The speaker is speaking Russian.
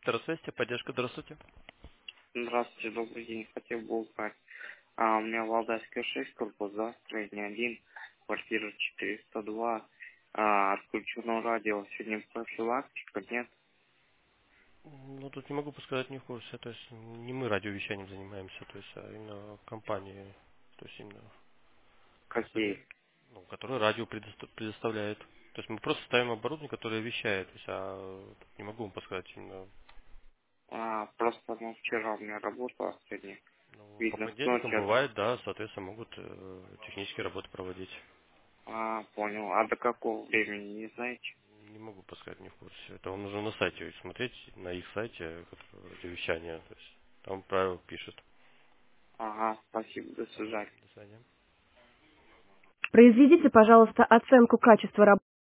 Здравствуйте, поддержка, здравствуйте. Здравствуйте, добрый день. Хотел бы узнать. У меня Валдайская 6, корпус, да, строение 1, квартира 402. Отключено радио. Сегодня профилактика, нет? Ну, тут не могу сказать не в курсе, то есть не мы радиовещанием занимаемся, то есть, а именно компании, то есть именно, Какие? которые радио предоставляет. То есть мы просто ставим оборудование, которое вещает, то есть, тут не могу вам подсказать именно, Просто, вчера у меня работала, сегодня, по видно, с понедельникам ночи. бывает, да, соответственно, могут технические работы проводить. Понял. А до какого времени, не знаете? Не могу подсказать, не в курсе. Это вам нужно на сайте смотреть, на их сайте, который радиовещание, то есть там правила пишет. Ага, спасибо, до свидания. До свидания. Произведите, пожалуйста, оценку качества работы